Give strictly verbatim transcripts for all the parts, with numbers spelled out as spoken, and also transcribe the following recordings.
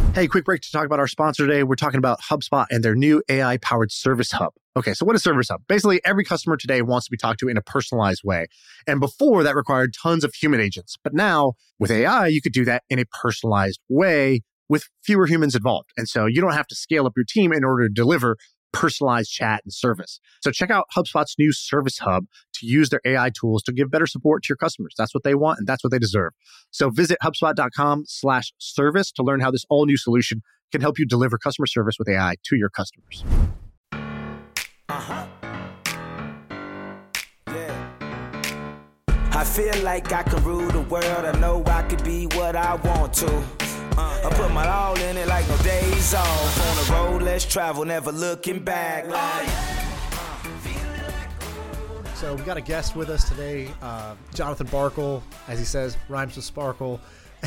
Hey, quick break to talk about our sponsor today. We're talking about HubSpot and their new A I-powered Service Hub. Okay, so what is Service Hub? Basically, every customer today wants to be talked to in a personalized way. And before, that required tons of human agents. But now, with A I, you could do that in a personalized way with fewer humans involved. And so you don't have to scale up your team in order to deliver personalized chat and service. So check out HubSpot's new Service Hub to use their A I tools to give better support to your customers. That's what they want and that's what they deserve. So visit HubSpot.com slash service to learn how this all new solution can help you deliver customer service with A I to your customers. Uh-huh. Yeah. I feel like I can rule the world. I know I could be what I want to. Uh, I put my all in it like no days off. On the road, let's travel, never looking back. Like, So we got a guest with us today, uh, Jonathan Barkle, as he says, rhymes with sparkle.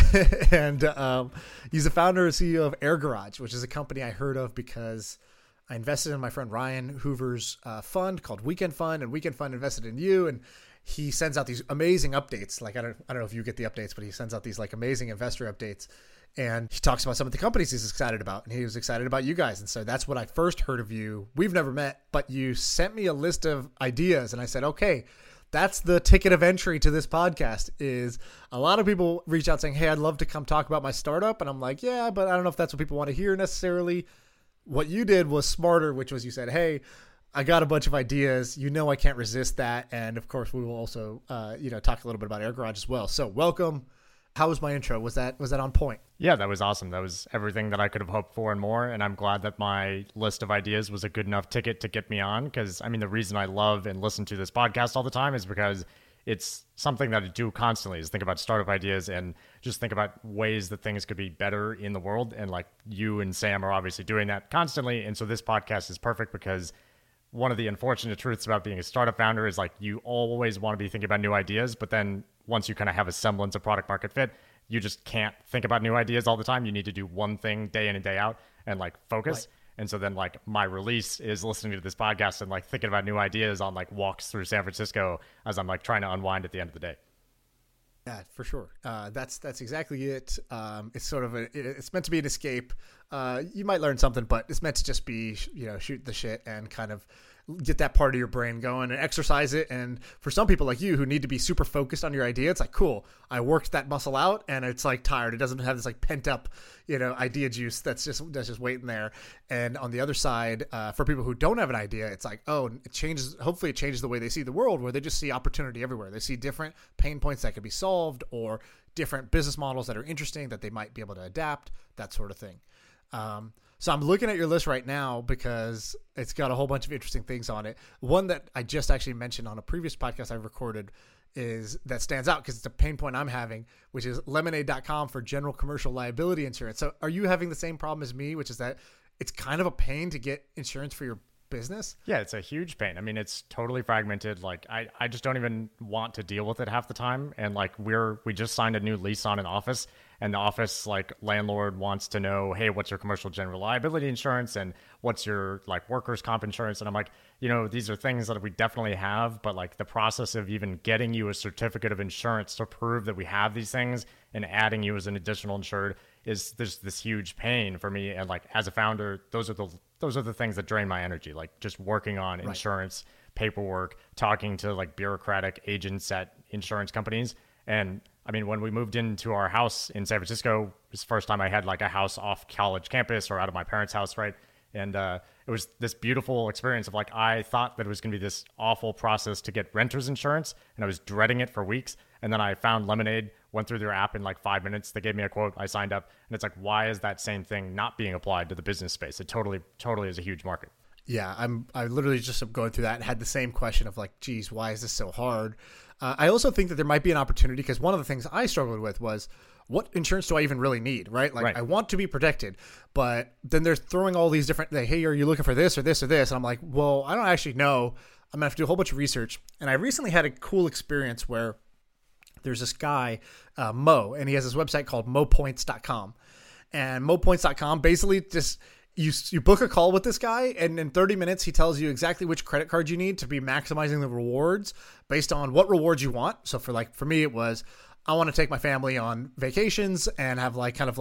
and um, he's the founder and C E O of Air Garage, which is a company I heard of because I invested in my friend Ryan Hoover's uh, fund called Weekend Fund, and Weekend Fund invested in you. And he sends out these amazing updates. Like, I don't, I don't know if you get the updates, but he sends out these like amazing investor updates. And he talks about some of the companies he's excited about, and he was excited about you guys. And so that's what I first heard of you. We've never met, but you sent me a list of ideas, and I said, okay, that's the ticket of entry to this podcast. Is a lot of people reach out saying, hey, I'd love to come talk about my startup. And I'm like, yeah, but I don't know if that's what people want to hear necessarily. What you did was smarter, which was you said, hey, I got a bunch of ideas. You know, I can't resist that. And of course, we will also, uh, you know, talk a little bit about Air Garage as well. So welcome. How was my intro? Was that was that on point? Yeah, that was awesome. That was everything that I could have hoped for and more. And I'm glad that my list of ideas was a good enough ticket to get me on. Because, I mean, the reason I love and listen to this podcast all the time is because it's something that I do constantly is think about startup ideas and just think about ways that things could be better in the world. And like you and Sam are obviously doing that constantly. And so this podcast is perfect because one of the unfortunate truths about being a startup founder is like you always want to be thinking about new ideas, but then once you kind of have a semblance of product market fit, you just can't think about new ideas all the time. You need to do one thing day in and day out and like focus. Right. And so then like my release is listening to this podcast and like thinking about new ideas on like walks through San Francisco as I'm like trying to unwind at the end of the day. Yeah, for sure. Uh, that's that's exactly it. Um, it's sort of a, it, it's meant to be an escape. Uh, you might learn something, but it's meant to just be, you know, shoot the shit and kind of get that part of your brain going and exercise it. And for some people like you who need to be super focused on your idea, it's like, cool, I worked that muscle out and it's like tired. It doesn't have this like pent up, you know, idea juice that's just, that's just waiting there. And on the other side, uh, for people who don't have an idea, it's like, oh, it changes. Hopefully it changes the way they see the world, where they just see opportunity everywhere. They see different pain points that could be solved or different business models that are interesting that they might be able to adapt, that sort of thing. Um, So I'm looking at your list right now because it's got a whole bunch of interesting things on it. One that I just actually mentioned on a previous podcast I recorded is that stands out because it's a pain point I'm having, which is lemonade dot com for general commercial liability insurance. So are you having the same problem as me, which is that it's kind of a pain to get insurance for your business? Yeah, it's a huge pain. I mean, it's totally fragmented. Like I, I just don't even want to deal with it half the time. And like we're, we just signed a new lease on an office, and the office like landlord wants to know, hey, what's your commercial general liability insurance and what's your like workers' comp insurance? And I'm like, you know, these are things that we definitely have, but like the process of even getting you a certificate of insurance to prove that we have these things and adding you as an additional insured is there's this huge pain for me. And like as a founder, those are the those are the things that drain my energy, like just working on Right. insurance, paperwork, talking to like bureaucratic agents at insurance companies. And I mean, when we moved into our house in San Francisco, it was the first time I had like a house off college campus or out of my parents' house, right? And uh, it was this beautiful experience of like, I thought that it was going to be this awful process to get renter's insurance, and I was dreading it for weeks. And then I found Lemonade, went through their app in like five minutes. They gave me a quote. I signed up, and it's like, why is that same thing not being applied to the business space? It totally, totally is a huge market. Yeah, I'm. I literally just am going through that and had the same question of like, geez, why is this so hard? Uh, I also think that there might be an opportunity because one of the things I struggled with was, what insurance do I even really need, right? Like, Right. I want to be protected, but then they're throwing all these different, like, hey, are you looking for this or this or this? And I'm like, well, I don't actually know. I'm going to have to do a whole bunch of research. And I recently had a cool experience where there's this guy, uh, Mo, and he has this website called mo points dot com. And mo points dot com basically just, you you book a call with this guy, and in thirty minutes, he tells you exactly which credit card you need to be maximizing the rewards based on what rewards you want. So for like, for me, it was, I want to take my family on vacations and have like kind of like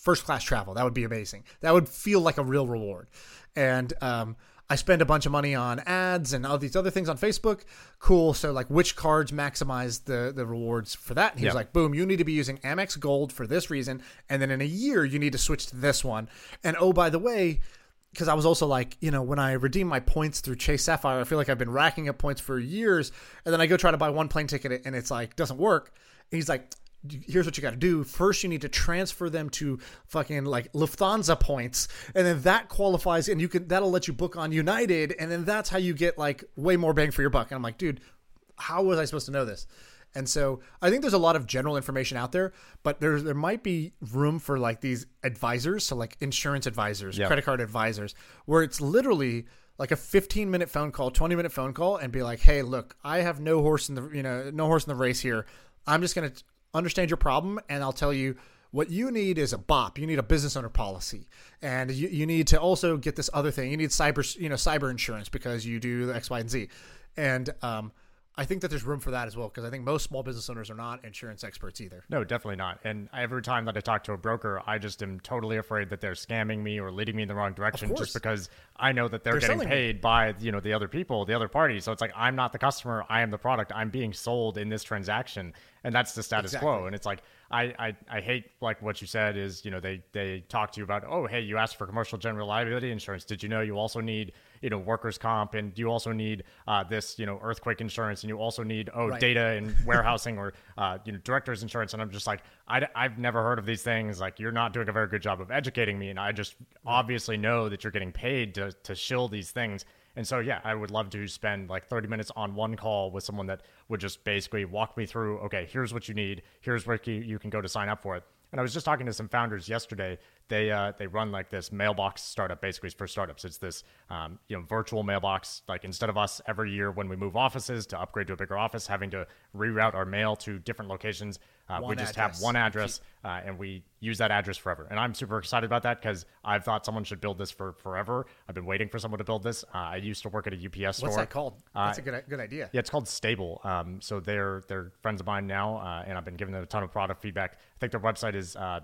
first class travel. That would be amazing. That would feel like a real reward. And um, I spend a bunch of money on ads and all these other things on Facebook. Cool. So like which cards maximize the, the rewards for that? And he was Yeah. like, boom, you need to be using Amex Gold for this reason. And then in a year, you need to switch to this one. And oh, by the way, because I was also like, you know, when I redeem my points through Chase Sapphire, I feel like I've been racking up points for years. And then I go try to buy one plane ticket and it's like, doesn't work. And he's like, here's what you got to do. First, you need to transfer them to fucking like Lufthansa points. And then that qualifies and you can, that'll let you book on United. And then that's how you get like way more bang for your buck. And I'm like, dude, how was I supposed to know this? And so I think there's a lot of general information out there, but there there might be room for like these advisors. So like insurance advisors, Yeah. credit card advisors, where it's literally like a fifteen minute phone call, twenty minute phone call and be like, hey, look, I have no horse in the, you know, no horse in the race here. I'm just going to understand your problem and I'll tell you what you need is a B O P. You need a business owner policy, and you, you need to also get this other thing. You need cyber, you know, cyber insurance because you do X, Y, and Z. And um, I think that there's room for that as well because I think most small business owners are not insurance experts either. No, definitely not. And every time that I talk to a broker, I just am totally afraid that they're scamming me or leading me in the wrong direction course. just because I know that they're, They're getting selling paid by, you know, the other people, the other party. So it's like, I'm not the customer. I am the product. I'm being sold in this transaction. And that's the status Exactly. quo. And it's like, I, I, I hate like what you said is, you know, they, they talk to you about, oh, hey, you asked for commercial general liability insurance. Did you know you also need, you know, workers' comp, and you also need uh, this, you know, earthquake insurance, and you also need, oh, Right. data and warehousing or, uh, you know, director's insurance. And I'm just like, I, I've never heard of these things. Like, you're not doing a very good job of educating me. And I just obviously know that you're getting paid to, to shill these things. And so, yeah, I would love to spend like thirty minutes on one call with someone that would just basically walk me through, okay, here's what you need. Here's where you, you can go to sign up for it. And I was just talking to some founders yesterday. They uh, they run like this mailbox startup, basically for startups. It's this um, you know virtual mailbox. Like, instead of us every year when we move offices to upgrade to a bigger office, having to reroute our mail to different locations, uh, we One just address. have one address uh, and we use that address forever. And I'm super excited about that because I've thought someone should build this for forever. I've been waiting for someone to build this. Uh, I used to work at a U P S store. What's that called? That's Uh, a good good idea. Yeah, it's called Stable. Um, so they're they're friends of mine now, uh, and I've been giving them a ton of product feedback. I think their website is, uh,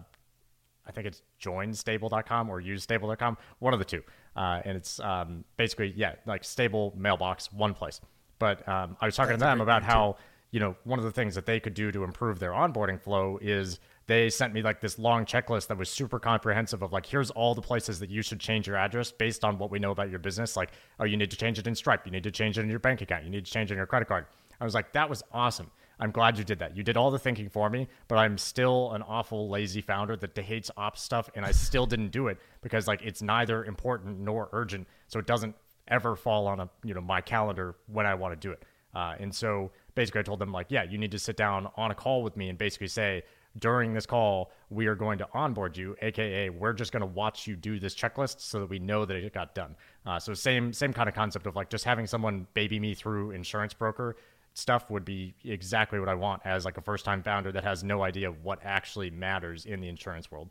I think it's join stable dot com or use stable dot com, one of the two. Uh, and it's um, basically, yeah, like stable mailbox, one place. But um, I was talking That's to a them great about name, how, you know, one of the things that they could do to improve their onboarding flow is they sent me like this long checklist that was super comprehensive of like, here's all the places that you should change your address based on what we know about your business. Like, oh, you need to change it in Stripe. You need to change it in your bank account. You need to change it in your credit card. I was like, that was awesome. I'm glad you did that. You did all the thinking for me, but I'm still an awful lazy founder that hates ops stuff. And I still didn't do it because like, it's neither important nor urgent. So it doesn't ever fall on a, you know, my calendar when I want to do it. Uh, and so basically I told them like, yeah, you need to sit down on a call with me and basically say, during this call, we are going to onboard you, A K A we're just going to watch you do this checklist so that we know that it got done. Uh, so same, same kind of concept of like just having someone baby me through insurance broker stuff would be exactly what I want as like a first time founder that has no idea what actually matters in the insurance world.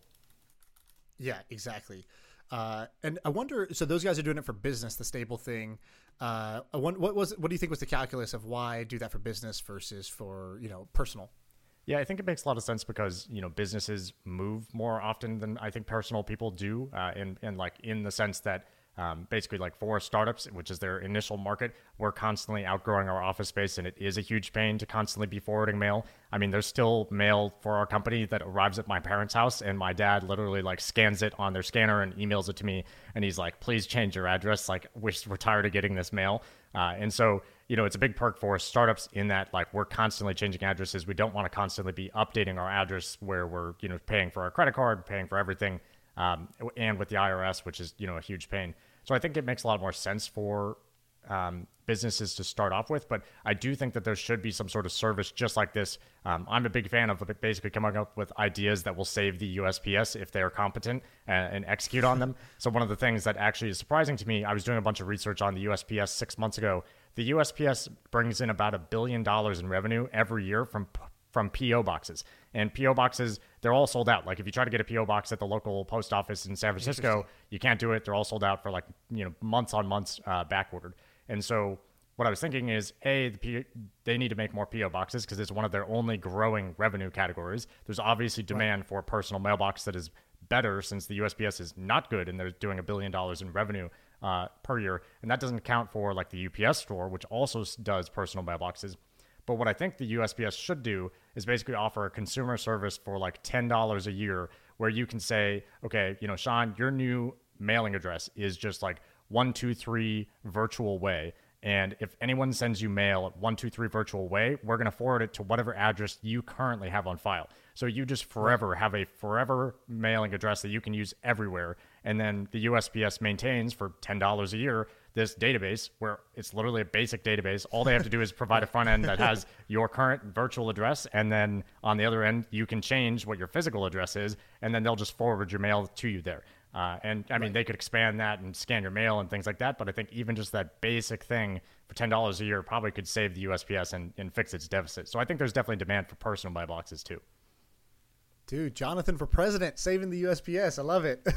Yeah, exactly. Uh, and I wonder, so those guys are doing it for business, the Stable thing. Uh, I wonder, what was, what do you think was the calculus of why do that for business versus for, you know, personal? Yeah, I think it makes a lot of sense because, you know, businesses move more often than I think personal people do. Uh, and, and like in the sense that um, basically like for startups, which is their initial market, we're constantly outgrowing our office space and it is a huge pain to constantly be forwarding mail. I mean, there's still mail for our company that arrives at my parents' house and my dad literally like scans it on their scanner and emails it to me. And he's like, please change your address. Like, we're, we're tired of getting this mail. Uh, and so, you know, it's a big perk for startups in that like we're constantly changing addresses. We don't want to constantly be updating our address where we're, you know, paying for our credit card, paying for everything, um, and with the I R S, which is, you know, a huge pain. So I think it makes a lot more sense for um, businesses to start off with. But I do think that there should be some sort of service just like this. Um, I'm a big fan of basically coming up with ideas that will save the U S P S if they're competent and, and execute on them. So one of the things that actually is surprising to me, I was doing a bunch of research on the U S P S six months ago. The U S P S brings in about a billion dollars in revenue every year from from P O boxes. And P O boxes, they're all sold out. Like if you try to get a P O box at the local post office in San Francisco, you can't do it. They're all sold out for like, you know, months on months uh, back ordered. And so what I was thinking is, A, the P- they need to make more P O boxes because it's one of their only growing revenue categories. There's obviously demand right. for a personal mailbox that is better since the U S P S is not good and they're doing a billion dollars in revenue uh, per year. And that doesn't account for like the U P S store, which also does personal mailboxes. But what I think the U S P S should do is basically offer a consumer service for like ten dollars a year where you can say, okay, you know, Sean, your new mailing address is just like one two three Virtual Way. And if anyone sends you mail at one two three Virtual Way, we're going to forward it to whatever address you currently have on file. So you just forever have a forever mailing address that you can use everywhere. And then the U S P S maintains for ten dollars a year this database where it's literally a basic database. All they have to do is provide a front end that has your current virtual address. And then on the other end, you can change what your physical address is. And then they'll just forward your mail to you there. Uh, and I mean, right. They could expand that and scan your mail and things like that. But I think even just that basic thing for ten dollars a year probably could save the U S P S and, and fix its deficit. So I think there's definitely demand for personal mailboxes too. Dude, Jonathan for president, saving the U S P S. I love it.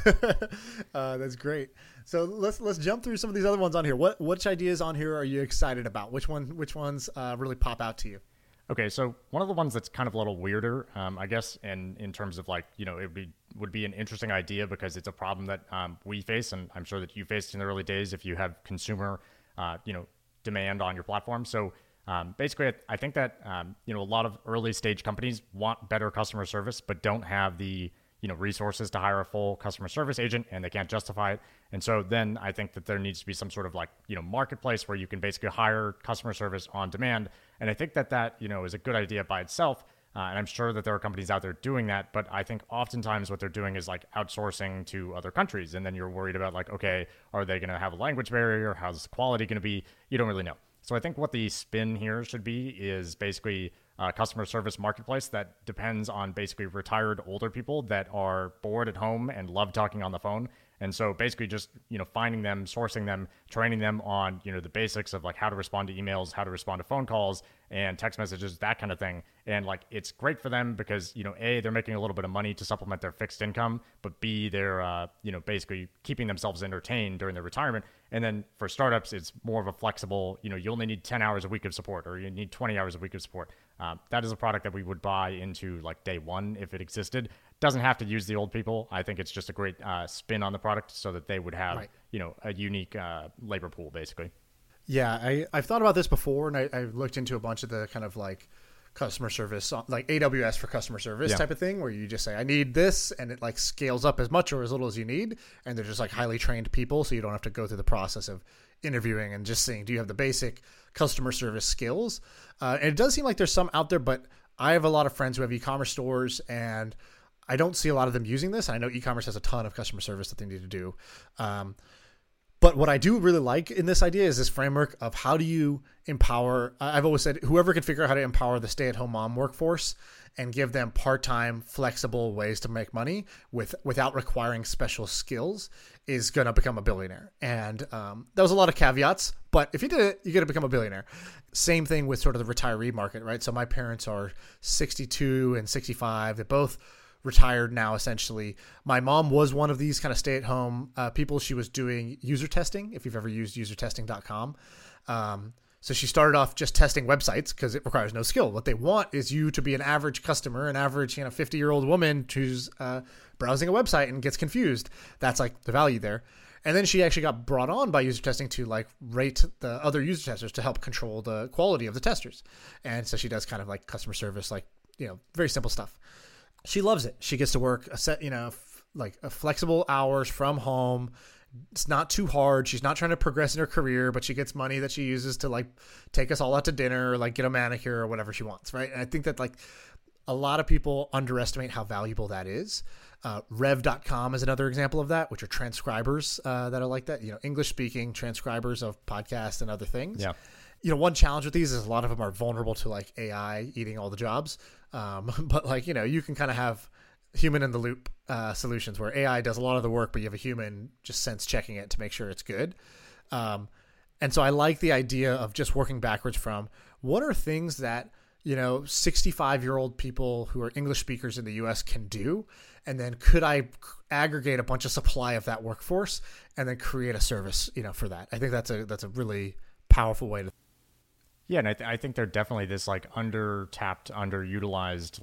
uh, that's great. So let's let's jump through some of these other ones on here. What which ideas on here are you excited about? Which one which ones uh, really pop out to you? Okay, so one of the ones that's kind of a little weirder, um, I guess, in, in terms of like, you know, it would be, would be an interesting idea because it's a problem that um, we face, and I'm sure that you faced in the early days if you have consumer, uh, you know, demand on your platform. So um, basically, I, I think that, um, you know, a lot of early stage companies want better customer service, but don't have the, you know, resources to hire a full customer service agent, and they can't justify it. And so then I think that there needs to be some sort of like, you know, marketplace where you can basically hire customer service on demand. And I think that that, you know, is a good idea by itself. Uh, and I'm sure that there are companies out there doing that. But I think oftentimes what they're doing is like outsourcing to other countries. And then you're worried about like, okay, are they going to have a language barrier? How's the quality going to be? You don't really know. So I think what the spin here should be is basically a customer service marketplace that depends on basically retired older people that are bored at home and love talking on the phone. And so basically just, you know, finding them, sourcing them, training them on, you know, the basics of like how to respond to emails, how to respond to phone calls and text messages, that kind of thing. And like, it's great for them because, you know, A, they're making a little bit of money to supplement their fixed income, but B, they're, uh, you know, basically keeping themselves entertained during their retirement. And then for startups, it's more of a flexible, you know, you only need ten hours a week of support, or you need twenty hours a week of support. Um, that is a product that we would buy into like day one if it existed. Doesn't have to use the old people. I think it's just a great uh, spin on the product so that they would have, right. you know, a unique uh, labor pool, basically. Yeah, I, I've thought about this before, and I, I looked into a bunch of the kind of like customer service, like A W S for customer service yeah. type of thing, where you just say, I need this, and it like scales up as much or as little as you need. And they're just like highly trained people, so you don't have to go through the process of interviewing and just saying, do you have the basic customer service skills? Uh, and it does seem like there's some out there, but I have a lot of friends who have e-commerce stores, and I don't see a lot of them using this. I know e-commerce has a ton of customer service that they need to do. Um, But what I do really like in this idea is this framework of how do you empower, I've always said, whoever can figure out how to empower the stay-at-home mom workforce and give them part-time, flexible ways to make money with without requiring special skills is going to become a billionaire. And um, that was a lot of caveats, but if you did it, you're going to become a billionaire. Same thing with sort of the retiree market, right? So my parents are sixty-two and sixty-five. They're both retired now, essentially. My mom was one of these kind of stay-at-home uh, people. She was doing user testing, if you've ever used user testing dot com. Um, so she started off just testing websites because it requires no skill. What they want is you to be an average customer, an average, you know, fifty-year-old woman who's uh, browsing a website and gets confused. That's like the value there. And then she actually got brought on by user testing to like rate the other user testers to help control the quality of the testers. And so she does kind of like customer service, like, you know, very simple stuff. She loves it. She gets to work a set, you know, f- like a flexible hours from home. It's not too hard. She's not trying to progress in her career, but she gets money that she uses to like take us all out to dinner or like get a manicure or whatever she wants. Right. And I think that like a lot of people underestimate how valuable that is. Uh, Rev dot com is another example of that, which are transcribers uh, that are like that, you know, English speaking transcribers of podcasts and other things. Yeah. You know, one challenge with these is a lot of them are vulnerable to like A I eating all the jobs. Um, but like, you know, you can kind of have human in the loop uh, solutions where A I does a lot of the work, but you have a human just sense checking it to make sure it's good. Um, and so I like the idea of just working backwards from what are things that, you know, sixty-five year old people who are English speakers in the U S can do. And then could I aggregate a bunch of supply of that workforce and then create a service, you know, for that? I think that's a, that's a really powerful way to. Yeah, and I, th- I think they're definitely this like under tapped, underutilized like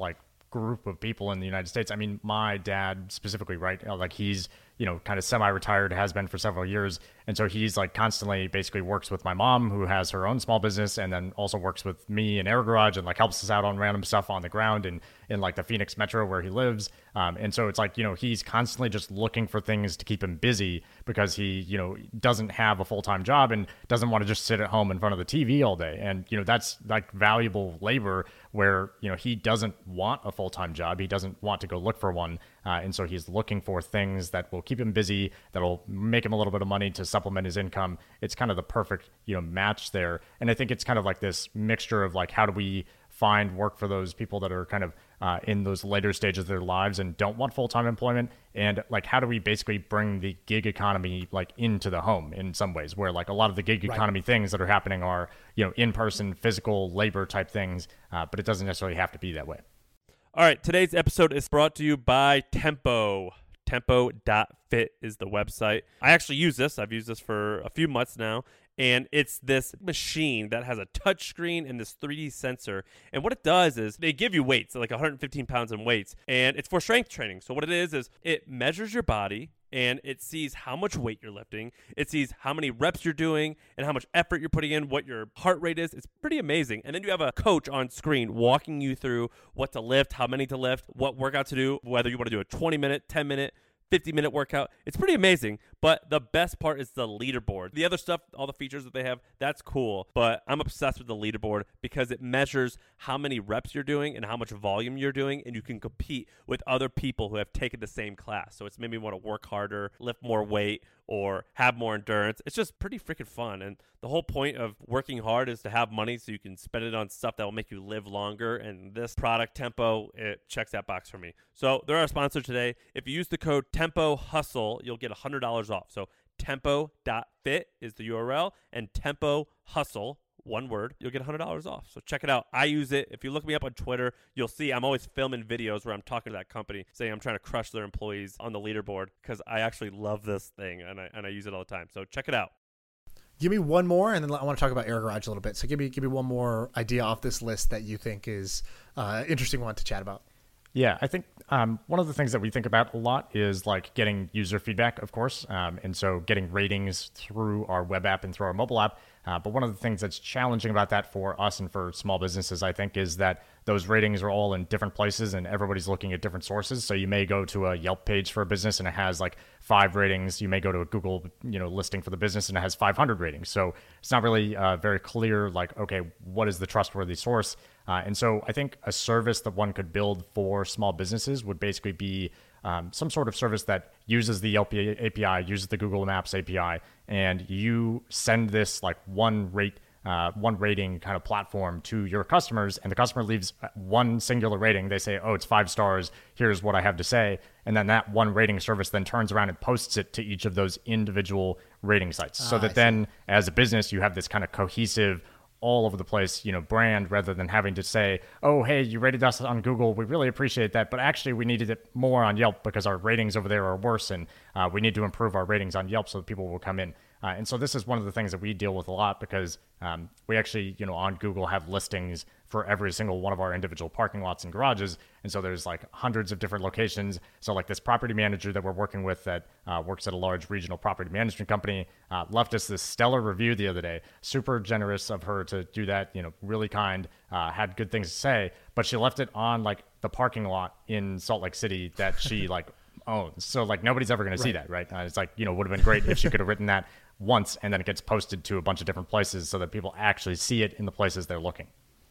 group of people in the United States. I mean, my dad specifically, right? Like he's, you know, kind of semi-retired, has been for several years. And so he's like constantly basically works with my mom, who has her own small business, and then also works with me and Air Garage and like helps us out on random stuff on the ground and in like the Phoenix metro where he lives. Um, and so it's like, you know, he's constantly just looking for things to keep him busy because he, you know, doesn't have a full-time job and doesn't want to just sit at home in front of the T V all day. And, you know, that's like valuable labor where, you know, he doesn't want a full-time job. He doesn't want to go look for one. Uh, and so he's looking for things that will keep him busy, that'll make him a little bit of money to supplement his income. It's kind of the perfect, you know, match there. And I think it's kind of like this mixture of like, how do we find work for those people that are kind of uh, in those later stages of their lives and don't want full-time employment? And like, how do we basically bring the gig economy like into the home in some ways, where like a lot of the gig economy right. things that are happening are, you know, in-person physical labor type things, uh, but it doesn't necessarily have to be that way. All right, today's episode is brought to you by Tempo. Tempo dot fit is the website. I actually use this. I've used this for a few months now. And it's this machine that has a touch screen and this three D sensor. And what it does is they give you weights, like one hundred fifteen pounds in weights. And it's for strength training. So what it is is it measures your body and it sees how much weight you're lifting. It sees how many reps you're doing and how much effort you're putting in, what your heart rate is. It's pretty amazing. And then you have a coach on screen walking you through what to lift, how many to lift, what workout to do, whether you want to do a twenty minute, ten minute, fifty minute workout. It's pretty amazing, but the best part is the leaderboard. The other stuff, all the features that they have, that's cool, but I'm obsessed with the leaderboard because it measures how many reps you're doing and how much volume you're doing, and you can compete with other people who have taken the same class. So it's made me want to work harder, lift more weight, or have more endurance. It's just pretty freaking fun. And the whole point of working hard is to have money so you can spend it on stuff that will make you live longer. And this product, Tempo, it checks that box for me. So they're our sponsor today. If you use the code Tempo Hustle, you'll get one hundred dollars off. So tempo dot fit is the U R L, and Tempo Hustle, one word, you'll get one hundred dollars off. So check it out. I use it. If you look me up on Twitter, you'll see I'm always filming videos where I'm talking to that company saying I'm trying to crush their employees on the leaderboard because I actually love this thing and I and I use it all the time. So check it out. Give me one more, and then I want to talk about Air Garage a little bit. So give me give me one more idea off this list that you think is uh, interesting one to chat about. Yeah, I think um, one of the things that we think about a lot is like getting user feedback, of course. Um, and so getting ratings through our web app and through our mobile app. Uh, but one of the things that's challenging about that for us and for small businesses, I think, is that those ratings are all in different places and everybody's looking at different sources. So you may go to a Yelp page for a business and it has like five ratings. You may go to a Google, you know, listing for the business and it has five hundred ratings. So it's not really uh, very clear, like, okay, what is the trustworthy source? Uh, and so I think a service that one could build for small businesses would basically be um, some sort of service that uses the Yelp A P I, uses the Google Maps A P I, and you send this like one rate, uh, one rating kind of platform to your customers, and the customer leaves one singular rating. They say, oh, it's five stars. Here's what I have to say. And then that one rating service then turns around and posts it to each of those individual rating sites. So ah, that then as a business, you have this kind of cohesive, all over the place, you know, brand, rather than having to say, oh, hey, you rated us on Google. We really appreciate that. But actually, we needed it more on Yelp because our ratings over there are worse. And uh, we need to improve our ratings on Yelp so that people will come in. Uh, and so this is one of the things that we deal with a lot because um, we actually, you know, on Google have listings for every single one of our individual parking lots and garages. And so there's like hundreds of different locations. So like this property manager that we're working with that uh, works at a large regional property management company uh, left us this stellar review the other day. Super generous of her to do that, you know, really kind, uh, had good things to say, but she left it on like the parking lot in Salt Lake City that she like owns. So like nobody's ever going to see that, right? Uh, it's like, you know, would have been great if she could have written that once and then it gets posted to a bunch of different places so that people actually see it in the places they're looking.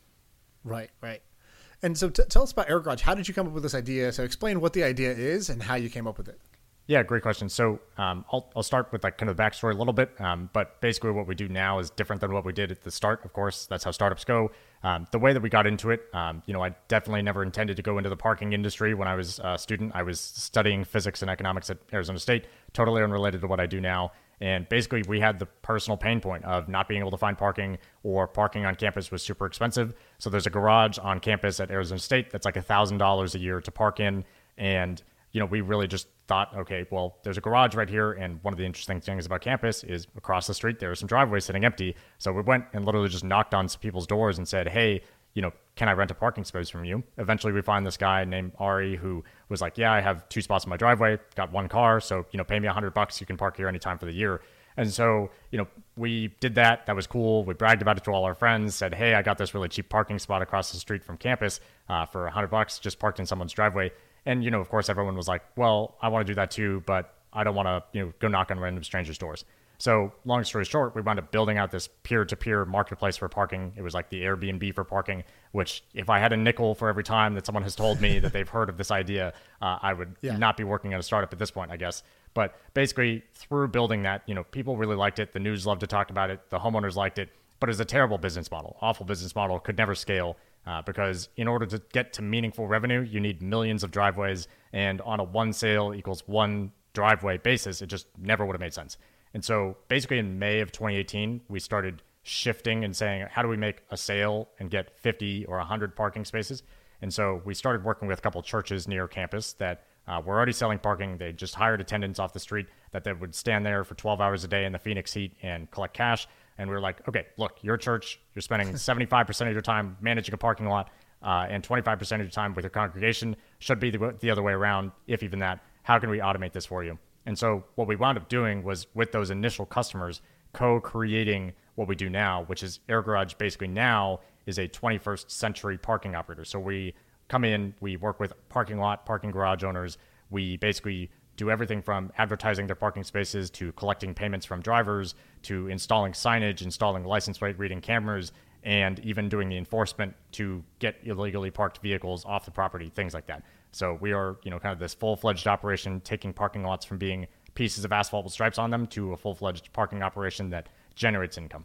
Right, right. And so t- tell us about Air Garage. How did you come up with this idea? So explain what the idea is and how you came up with it. Yeah, great question. So um, I'll, I'll start with like kind of the backstory a little bit, um, but basically what we do now is different than what we did at the start. Of course, that's how startups go. Um, the way that we got into it, um, you know, I definitely never intended to go into the parking industry when I was a student. I was studying physics and economics at Arizona State, totally unrelated to what I do now. And basically, we had the personal pain point of not being able to find parking, or parking on campus was super expensive. So there's a garage on campus at Arizona State that's like one thousand dollars a year to park in. And, you know, we really just thought, okay, well, there's a garage right here. And one of the interesting things about campus is across the street, there are some driveways sitting empty. So we went and literally just knocked on some people's doors and said, hey, you know, can I rent a parking space from you? Eventually we find this guy named Ari who was like, yeah, I have two spots in my driveway, got one car. So, you know, pay me a hundred bucks. You can park here anytime for the year. And so, you know, we did that. That was cool. We bragged about it to all our friends, said, hey, I got this really cheap parking spot across the street from campus uh, for a hundred bucks, just parked in someone's driveway. And, you know, of course, everyone was like, well, I want to do that too, but I don't want to, you know, go knock on random strangers' doors. So long story short, we wound up building out this peer-to-peer marketplace for parking. It was like the Airbnb for parking, which if I had a nickel for every time that someone has told me that they've heard of this idea, uh, I would yeah. not be working at a startup at this point, I guess. But basically, through building that, you know, people really liked it. The news loved to talk about it. The homeowners liked it. But it's a terrible business model, awful business model, could never scale uh, because in order to get to meaningful revenue, you need millions of driveways. And on a one sale equals one driveway basis, it just never would have made sense. And so basically in May of twenty eighteen, we started shifting and saying, how do we make a sale and get fifty or one hundred parking spaces? And so we started working with a couple of churches near campus that uh, were already selling parking. They just hired attendants off the street that they would stand there for twelve hours a day in the Phoenix heat and collect cash. And we were like, okay, look, your church, you're spending seventy-five percent of your time managing a parking lot uh, and twenty-five percent of your time with your congregation. Should be the, the other way around, if even that. How can we automate this for you? And so what we wound up doing was with those initial customers, co-creating what we do now, which is Air Garage basically now is a twenty-first century parking operator. So we come in, we work with parking lot, parking garage owners. We basically do everything from advertising their parking spaces to collecting payments from drivers to installing signage, installing license plate reading cameras, and even doing the enforcement to get illegally parked vehicles off the property, things like that. So we are, you know, kind of this full-fledged operation, taking parking lots from being pieces of asphalt with stripes on them to a full-fledged parking operation that generates income.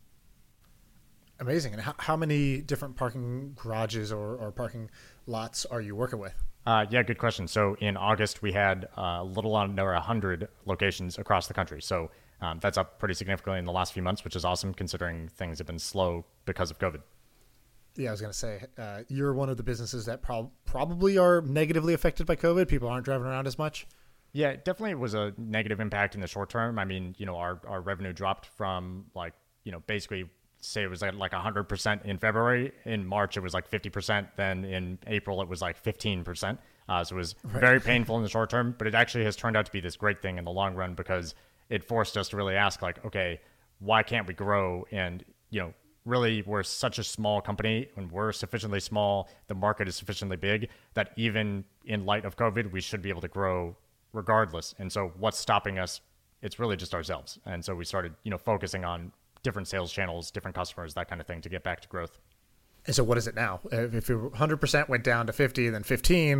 Amazing. And how, how many different parking garages or, or parking lots are you working with? Uh, yeah, good question. So in August, we had a little under one hundred locations across the country. So um, that's up pretty significantly in the last few months, which is awesome considering things have been slow because of COVID. Yeah, I was going to say, uh, you're one of the businesses that prob- probably are negatively affected by COVID. People aren't driving around as much. Yeah, it definitely was a negative impact in the short term. I mean, you know, our, our revenue dropped from like, you know, basically say it was at like one hundred percent in February. In March, it was like fifty percent. Then in April, it was like fifteen percent. Uh, so it was right. very painful in the short term, but it actually has turned out to be this great thing in the long run because it forced us to really ask like, okay, why can't we grow? And, you know, really, we're such a small company and we're sufficiently small, the market is sufficiently big that even in light of COVID, we should be able to grow regardless. And so what's stopping us? It's really just ourselves. And so we started, you know, focusing on different sales channels, different customers, that kind of thing to get back to growth. And so what is it now? If it one hundred percent went down to fifty and then fifteen,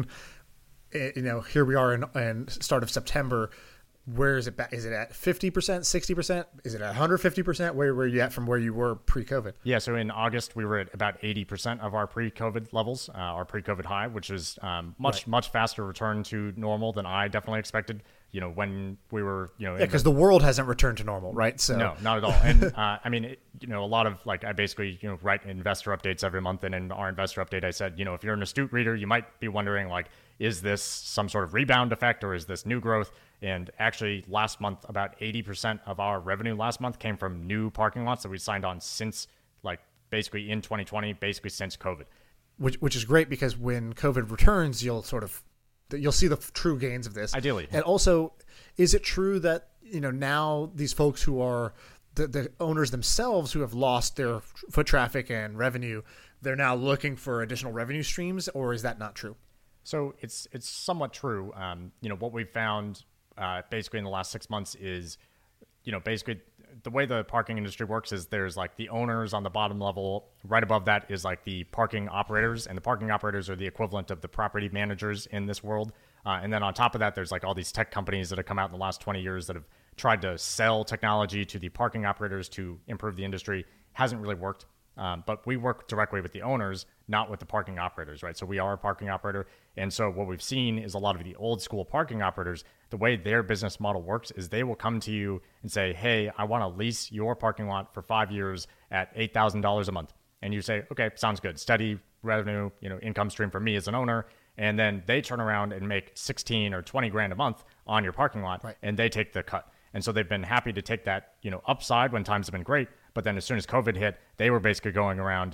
you know, here we are in, in start of September. Where is it back? Is it at fifty percent, sixty percent? Is it at one hundred fifty percent? Where were you at from where you were pre-COVID? Yeah, so in August, we were at about eighty percent of our pre-COVID levels, uh, our pre-COVID high, which is um, much, right. much faster return to normal than I definitely expected. You know, when we were, you know... Yeah, because the, the world hasn't returned to normal, right? So No, not at all. And, uh, I mean, it, you know, a lot of, like, I basically, you know, write investor updates every month. And in our investor update, I said, you know, if you're an astute reader, you might be wondering, like, is this some sort of rebound effect or is this new growth? And actually, last month, about eighty percent of our revenue last month came from new parking lots that we signed on since, like, basically in twenty twenty, basically since COVID. Which which is great because when COVID returns, you'll sort of, you'll see the true gains of this. Ideally. And also, is it true that, you know, now these folks who are the, the owners themselves who have lost their foot traffic and revenue, they're now looking for additional revenue streams, or is that not true? So it's it's somewhat true. Um, you know, what we've found uh, basically in the last six months is, you know, basically the way the parking industry works is there's like the owners on the bottom level. Right above that is like the parking operators, and the parking operators are the equivalent of the property managers in this world. Uh, and then on top of that, there's like all these tech companies that have come out in the last twenty years that have tried to sell technology to the parking operators to improve the industry. Hasn't really worked. Um, but we work directly with the owners, not with the parking operators, right? So we are a parking operator. And so what we've seen is a lot of the old school parking operators, the way their business model works is they will come to you and say, hey, I want to lease your parking lot for five years at eight thousand dollars a month. And you say, okay, sounds good. Steady revenue, you know, income stream for me as an owner. And then they turn around and make sixteen or twenty grand a month on your parking lot, right, and they take the cut. And so they've been happy to take that, you know, upside when times have been great. But then as soon as COVID hit, they were basically going around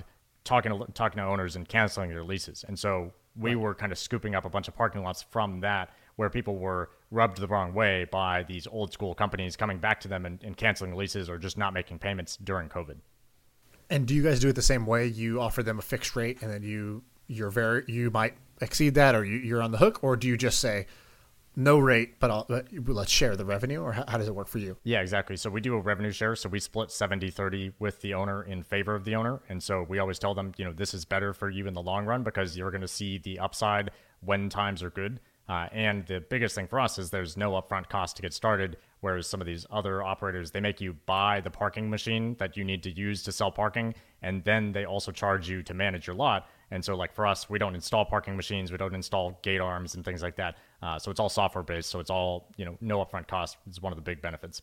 talking to, talking to owners and canceling their leases. And so we right. were kind of scooping up a bunch of parking lots from that, where people were rubbed the wrong way by these old school companies coming back to them and, and canceling leases or just not making payments during COVID. And do you guys do it the same way? You offer them a fixed rate, and then you you're very you might exceed that, or you, you're on the hook, or do you just say no rate, but, I'll, but let's share the revenue, or how, how does it work for you? Yeah, exactly. So we do a revenue share. So we split seventy thirty with the owner in favor of the owner. And so we always tell them, you know, this is better for you in the long run because you're going to see the upside when times are good. Uh, and the biggest thing for us is there's no upfront cost to get started, whereas some of these other operators, they make you buy the parking machine that you need to use to sell parking, and then they also charge you to manage your lot. And so like for us, we don't install parking machines, we don't install gate arms and things like that. Uh, so it's all software based, so it's all, you know, no upfront cost. It's one of the big benefits.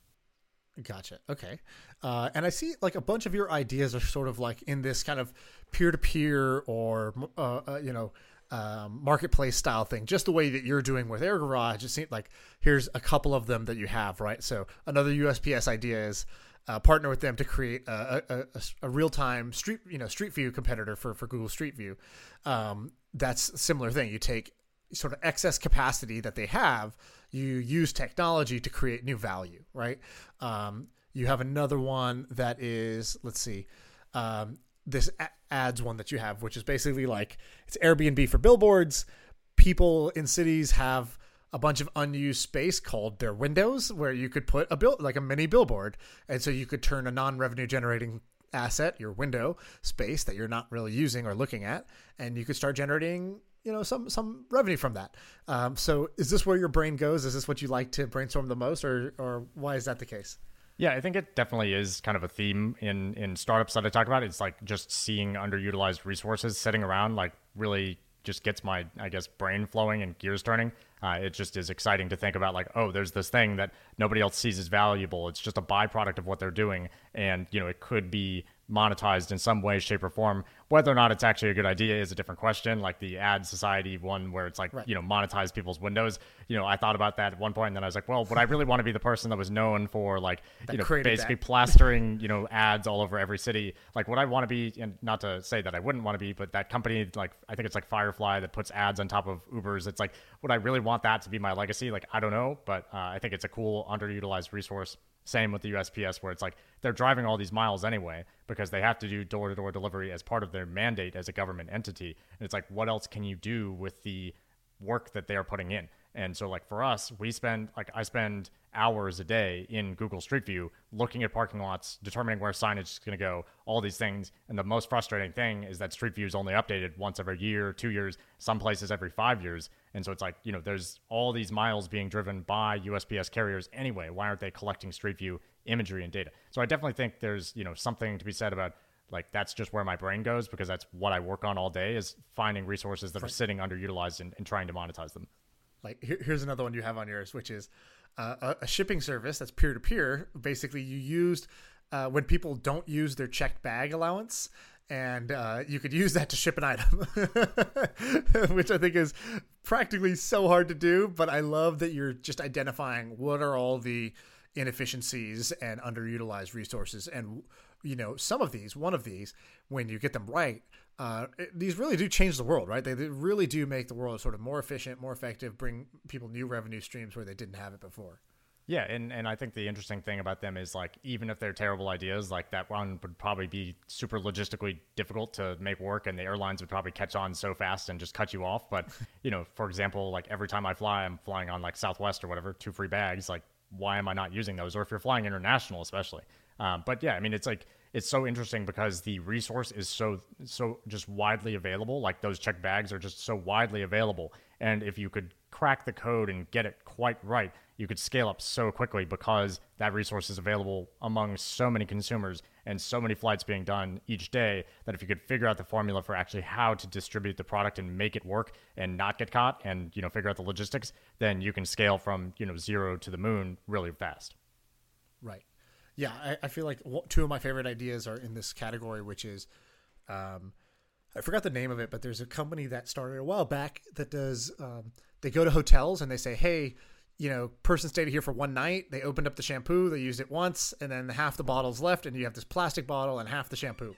Gotcha. Okay. Uh, and I see like a bunch of your ideas are sort of like in this kind of peer-to-peer or, uh, uh, you know, um, marketplace style thing, just the way that you're doing with Air Garage. It seems like here's a couple of them that you have, right? So another U S P S idea is uh, partner with them to create a, a, a, a real-time street, you know, Street View competitor for, for Google Street View. Um, that's a similar thing. You take sort of excess capacity that they have, you use technology to create new value, right? Um, you have another one that is, let's see, um, this ads one that you have, which is basically like it's Airbnb for billboards. People in cities have a bunch of unused space called their windows, where you could put a bill like a mini billboard, and so you could turn a non-revenue generating asset, your window space that you're not really using or looking at, and you could start generating, you know, some some revenue from that. Um, so is this where your brain goes? Is this what you like to brainstorm the most, or or why is that the case? Yeah, I think it definitely is kind of a theme in, in startups that I talk about. It's like just seeing underutilized resources sitting around, like really just gets my, I guess, brain flowing and gears turning. Uh, it just is exciting to think about like, oh, there's this thing that nobody else sees as valuable. It's just a byproduct of what they're doing. And, you know, it could be monetized in some way, shape, or form. Whether or not it's actually a good idea is a different question. Like the ad society one where it's like, right. you know, monetize people's windows. You know, I thought about that at one point, and then I was like, well, would I really want to be the person that was known for like, that you know, basically that. plastering, you know, ads all over every city? Like, would I want to be, and not to say that I wouldn't want to be, but that company, like, I think it's like Firefly that puts ads on top of Ubers. It's like, would I really want that to be my legacy? Like, I don't know, but uh, I think it's a cool underutilized resource. Same with the U S P S, where it's like they're driving all these miles anyway because they have to do door-to-door delivery as part of their mandate as a government entity. And it's like, what else can you do with the work that they're putting in? And so like for us, we spend like I spend hours a day in Google Street View looking at parking lots, determining where signage is going to go, all these things. And the most frustrating thing is that Street View is only updated once every year, two years, some places every five years. And so it's like, you know, there's all these miles being driven by U S P S carriers anyway. Why aren't they collecting Street View imagery and data? So I definitely think there's, you know, something to be said about like that's just where my brain goes, because that's what I work on all day, is finding resources that are sitting underutilized and, and trying to monetize them. Like here, here's another one you have on yours, which is uh, a, a shipping service that's peer-to-peer. Basically, you used uh, when people don't use their checked bag allowance, and uh, you could use that to ship an item, which I think is practically so hard to do. But I love that you're just identifying what are all the inefficiencies and underutilized resources. And, you know, some of these, one of these, when you get them right, uh, it, these really do change the world, right? They, they really do make the world sort of more efficient, more effective, bring people new revenue streams where they didn't have it before. Yeah, and, and I think the interesting thing about them is like, even if they're terrible ideas, like that one would probably be super logistically difficult to make work, and the airlines would probably catch on so fast and just cut you off. But, you know, for example, like every time I fly, I'm flying on like Southwest or whatever, two free bags. Like, why am I not using those? Or if you're flying international, especially. Um, but yeah, I mean, it's like, it's so interesting because the resource is so, so just widely available. Like those checked bags are just so widely available. And if you could crack the code and get it quite right, you could scale up so quickly because that resource is available among so many consumers and so many flights being done each day, that if you could figure out the formula for actually how to distribute the product and make it work and not get caught and, you know, figure out the logistics, then you can scale from, you know, zero to the moon really fast. Right. Yeah. I, I feel like two of my favorite ideas are in this category, which is, um, I forgot the name of it, but there's a company that started a while back that does, um, they go to hotels and they say, hey, you know, person stayed here for one night. They opened up the shampoo. They used it once, and then half the bottle's left, and you have this plastic bottle and half the shampoo.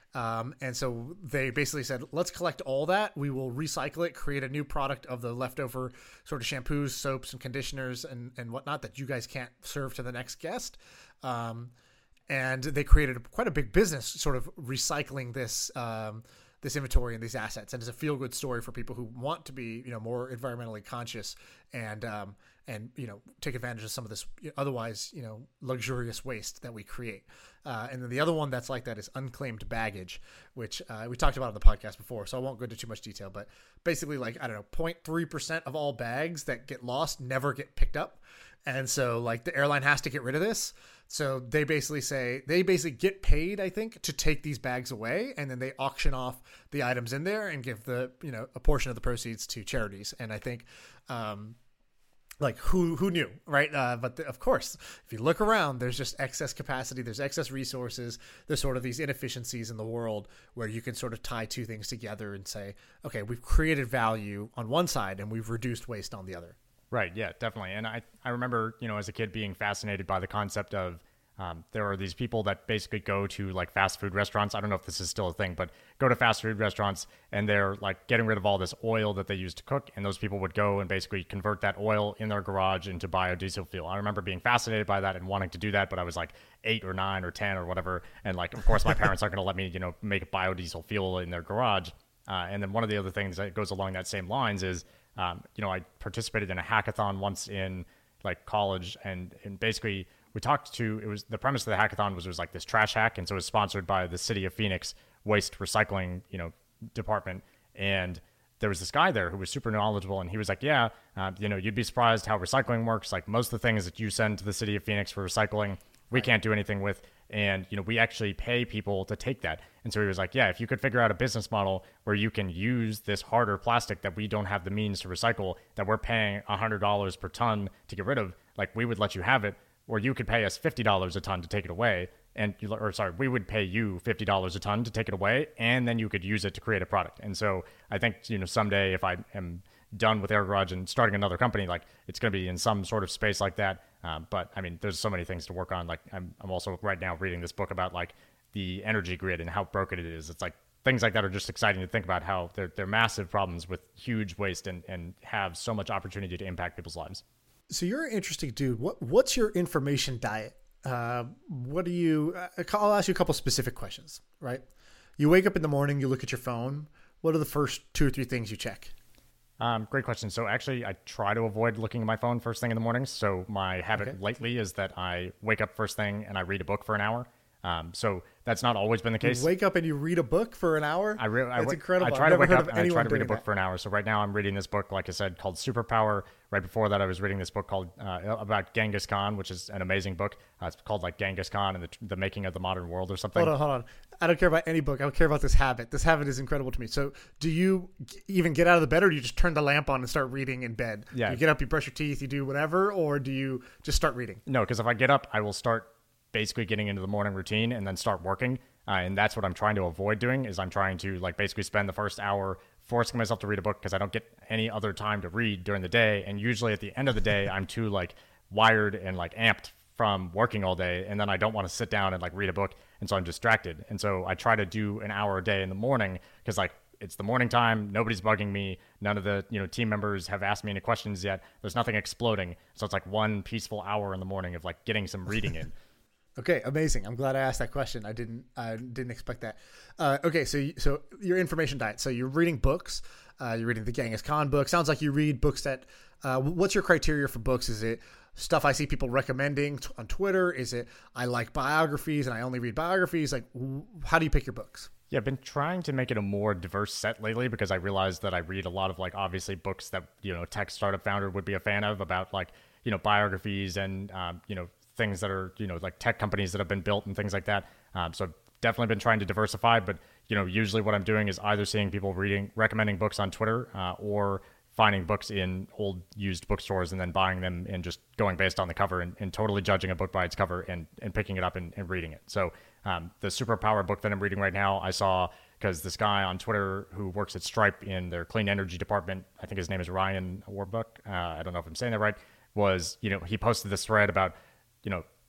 Um, and so they basically said, let's collect all that. We will recycle it, create a new product of the leftover sort of shampoos, soaps, and conditioners and, and whatnot that you guys can't serve to the next guest. Um, and they created quite a big business sort of recycling this um, this inventory and these assets. And it's a feel-good story for people who want to be, you know, more environmentally conscious and um, and you know take advantage of some of this otherwise you know luxurious waste that we create. Uh, and then the other one that's like that is unclaimed baggage, which uh, we talked about on the podcast before, so I won't go into too much detail. But basically, like I don't know, zero point three percent of all bags that get lost never get picked up, and so like the airline has to get rid of this. So they basically say they basically get paid, I think, to take these bags away, and then they auction off the items in there and give the you know a portion of the proceeds to charities. And I think. Um, Like who who knew, right? Uh, but the, of course, if you look around, there's just excess capacity, there's excess resources, there's sort of these inefficiencies in the world where you can sort of tie two things together and say, okay, we've created value on one side and we've reduced waste on the other. Right. Yeah, definitely. And I, I remember, you know, as a kid being fascinated by the concept of um, there are these people that basically go to like fast food restaurants. I don't know if this is still a thing, but go to fast food restaurants and they're like getting rid of all this oil that they use to cook. And those people would go and basically convert that oil in their garage into biodiesel fuel. I remember being fascinated by that and wanting to do that, but I was like eight or nine or ten or whatever. And like, of course, my parents aren't going to let me, you know, make biodiesel fuel in their garage. Uh, and then one of the other things that goes along that same lines is, um, you know, I participated in a hackathon once in like college and, and basically we talked to, it was the premise of the hackathon was it was like this trash hack. And so it was sponsored by the City of Phoenix Waste Recycling, you know, department. And there was this guy there who was super knowledgeable. And he was like, yeah, uh, you know, you'd be surprised how recycling works. Like most of the things that you send to the City of Phoenix for recycling, we can't do anything with. And, you know, we actually pay people to take that. And so he was like, yeah, if you could figure out a business model where you can use this harder plastic that we don't have the means to recycle, that we're paying one hundred dollars per ton to get rid of, like we would let you have it, or you could pay us fifty dollars a ton to take it away. And, you, or sorry, we would pay you fifty dollars a ton to take it away, and then you could use it to create a product. And so I think, you know, someday if I am done with Air Garage and starting another company, like it's going to be in some sort of space like that. Um, but I mean, there's so many things to work on. Like I'm, I'm also right now reading this book about like the energy grid and how broken it is. It's like things like that are just exciting to think about how they're, they're massive problems with huge waste and, and have so much opportunity to impact people's lives. So you're an interesting dude. What What's your information diet? Uh, what do you, I'll ask you a couple specific questions, right? You wake up in the morning, you look at your phone. What are the first two or three things you check? Um, great question. So actually, I try to avoid looking at my phone first thing in the morning. So my habit okay. lately is that I wake up first thing and I read a book for an hour. Um, so that's not always been the case. You wake up and you read a book for an hour? I re- That's I, incredible. I try I've to never wake heard up of and I try to read a doing book that. for an hour. So right now I'm reading this book, like I said, called Superpower. Right before that, I was reading this book called uh, about Genghis Khan, which is an amazing book. Uh, it's called like Genghis Khan and the, the Making of the Modern World or something. Hold on, hold on. I don't care about any book. I don't care about this habit. This habit is incredible to me. So do you g- even get out of the bed, or do you just turn the lamp on and start reading in bed? Yeah. You get up, you brush your teeth, you do whatever, or do you just start reading? No, because if I get up, I will start basically getting into the morning routine and then start working. Uh, and that's what I'm trying to avoid doing is I'm trying to like basically spend the first hour forcing myself to read a book because I don't get any other time to read during the day. And usually at the end of the day, I'm too like wired and like amped from working all day. And then I don't want to sit down and like read a book. And so I'm distracted. And so I try to do an hour a day in the morning because like it's the morning time. Nobody's bugging me. None of the, you know, team members have asked me any questions yet. There's nothing exploding. So it's like one peaceful hour in the morning of like getting some reading in. Okay, amazing. I'm glad I asked that question. I didn't I didn't expect that. Uh, okay, so you, so your information diet. So you're reading books. Uh, you're reading the Genghis Khan book. Sounds like you read books that. Uh, what's your criteria for books? Is it stuff I see people recommending t- on Twitter? Is it I like biographies and I only read biographies? Like, w- how do you pick your books? Yeah, I've been trying to make it a more diverse set lately because I realized that I read a lot of like obviously books that, you know, a tech startup founder would be a fan of about like, you know, biographies and, um, you know, things that are, you know, like tech companies that have been built and things like that. Um, so I've definitely been trying to diversify, but, you know, usually what I'm doing is either seeing people reading, recommending books on Twitter uh, or finding books in old used bookstores and then buying them and just going based on the cover and, and totally judging a book by its cover and, and picking it up and, and reading it. So um, the Superpower book that I'm reading right now, I saw because this guy on Twitter who works at Stripe in their clean energy department, I think his name is Ryan Warbuck. Uh, I don't know if I'm saying that right, was, you know, he posted this thread about, you know,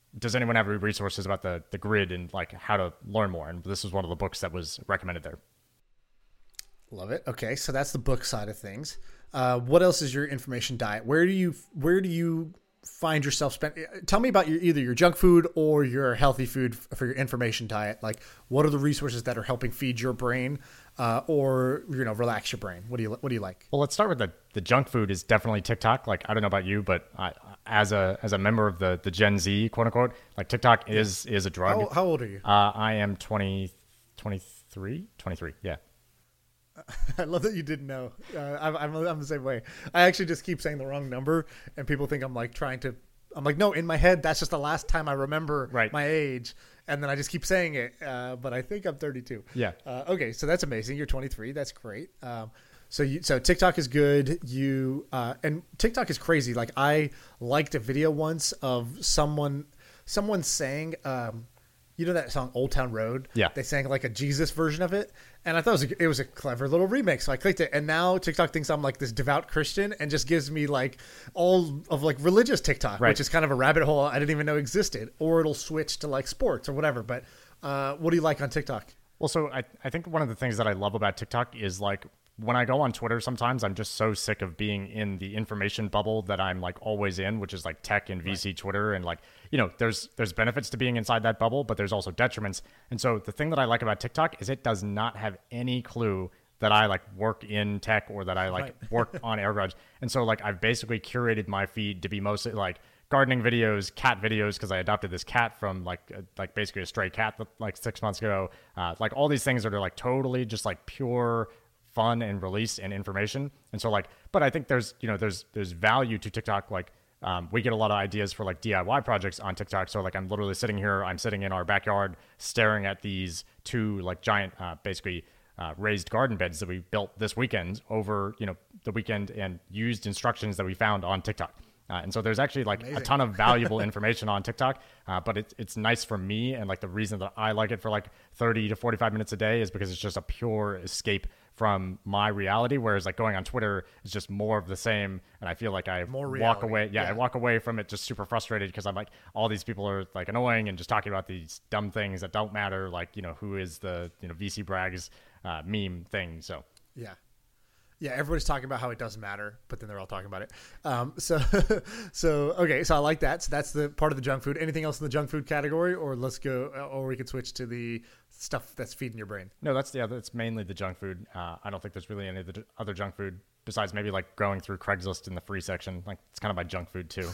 does anyone have any resources about the the grid and like how to learn more? And this was one of the books that was recommended there. Love it. Okay, so that's the book side of things. Uh, what else is your information diet? Where do you where do you find yourself spend? Tell me about your either your junk food or your healthy food for your information diet. Like, what are the resources that are helping feed your brain, uh, or you know, relax your brain? What do you what do you like? Well, let's start with the the junk food is definitely TikTok. Like, I don't know about you, but I, as a as a member of the the Gen Z, quote unquote, like TikTok is is a drug. How, how old are you? Uh, I am twenty, twenty-three, twenty-three. Yeah. I love that you didn't know. Uh, I'm, I'm I'm the same way. I actually just keep saying the wrong number, and people think I'm like trying to. I'm like, no, in my head, that's just the last time I remember right. my age, and then I just keep saying it. Uh, but I think I'm thirty-two. Yeah. Uh, okay, so that's amazing. You're twenty-three. That's great. Um, so you so TikTok is good. You uh, and TikTok is crazy. Like, I liked a video once of someone someone saying. Um, You know that song Old Town Road? Yeah. They sang like a Jesus version of it. And I thought it was a, it was a clever little remix. So I clicked it. And now TikTok thinks I'm like this devout Christian and just gives me like all of like religious TikTok, right. which is kind of a rabbit hole I didn't even know existed. Or it'll switch to like sports or whatever. But uh, what do you like on TikTok? Well, so I, I think one of the things that I love about TikTok is like when I go on Twitter, sometimes I'm just so sick of being in the information bubble that I'm like always in, which is like tech and V C right. Twitter. And like, you know, there's there's benefits to being inside that bubble, but there's also detriments. And so the thing that I like about TikTok is it does not have any clue that I like work in tech or that I like right. work on Air Garage. And so like I've basically curated my feed to be mostly like gardening videos, cat videos, because I adopted this cat from like a, like basically a stray cat like six months ago. Uh, like all these things that are like totally just like pure fun and release and information. And so like, but I think there's, you know, there's, there's value to TikTok. Like um, we get a lot of ideas for like D I Y projects on TikTok. So like, I'm literally sitting here, I'm sitting in our backyard, staring at these two like giant, uh, basically uh, raised garden beds that we built this weekend over, you know, the weekend and used instructions that we found on TikTok. Uh, and so there's actually like Amazing. a ton of valuable information on TikTok, uh, but it, it's nice for me. And like the reason that I like it for like thirty to forty-five minutes a day is because it's just a pure escape from my reality. Whereas like going on Twitter is just more of the same. And I feel like I more walk reality. away. Yeah, yeah, I walk away from it just super frustrated because I'm like, all these people are like annoying and just talking about these dumb things that don't matter. Like, you know, who is the, you know, V C Brags uh, meme thing. So yeah. Yeah, everybody's talking about how it doesn't matter, but then they're all talking about it. Um, so, so okay, so I like that. So that's the part of the junk food. Anything else in the junk food category, or let's go, or we could switch to the stuff that's feeding your brain. No, that's yeah, that's mainly the junk food. Uh, I don't think there's really any of the other junk food besides maybe like going through Craigslist in the free section. Like it's kind of my junk food too.